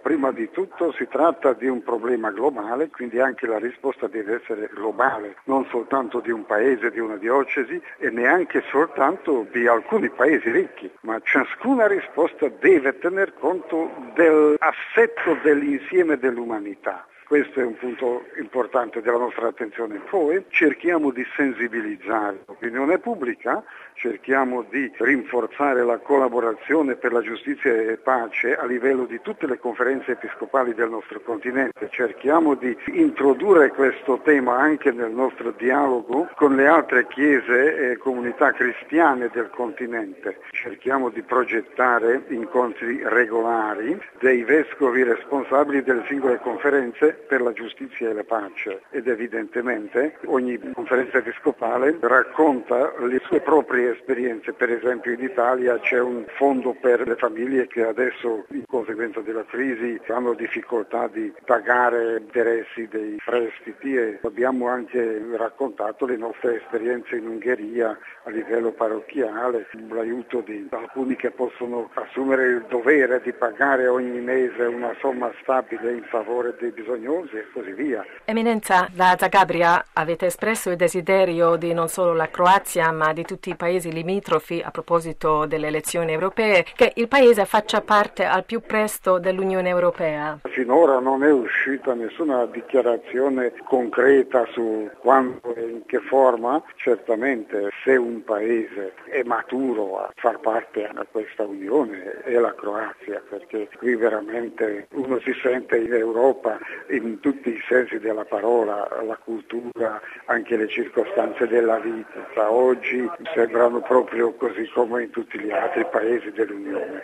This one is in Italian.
Prima di tutto si tratta di un problema globale, quindi anche la risposta deve essere globale, non soltanto di un paese, di una diocesi e neanche soltanto di alcuni paesi ricchi, ma ciascuna risposta deve tener conto dell'assetto dell'insieme dell'umanità. Questo è un punto importante della nostra attenzione. Poi cerchiamo di sensibilizzare l'opinione pubblica, cerchiamo di rinforzare la collaborazione per la giustizia e pace a livello di tutte le conferenze episcopali del nostro continente, cerchiamo di introdurre questo tema anche nel nostro dialogo con le altre chiese e comunità cristiane del continente, cerchiamo di progettare incontri regolari dei vescovi responsabili delle singole conferenze per la giustizia e la pace ed evidentemente ogni conferenza episcopale racconta le sue proprie esperienze. Per esempio in Italia c'è un fondo per le famiglie che adesso in conseguenza della crisi hanno difficoltà di pagare interessi dei prestiti e abbiamo anche raccontato le nostre esperienze in Ungheria a livello parrocchiale, l'aiuto di alcuni che possono assumere il dovere di pagare ogni mese una somma stabile in favore dei bisognosi e così via. Eminenza, da Zagabria avete espresso il desiderio di non solo la Croazia ma di tutti i paesi limitrofi a proposito delle elezioni europee che il paese faccia parte al più presto dell'Unione Europea. Finora non è uscita nessuna dichiarazione concreta su quando e in che forma. Certamente se un paese è maturo a far parte di questa Unione è la Croazia, perché qui veramente uno si sente in Europa in tutti i sensi della parola, la cultura, anche le circostanze della vita. Oggi sembrano proprio così come in tutti gli altri paesi dell'Unione.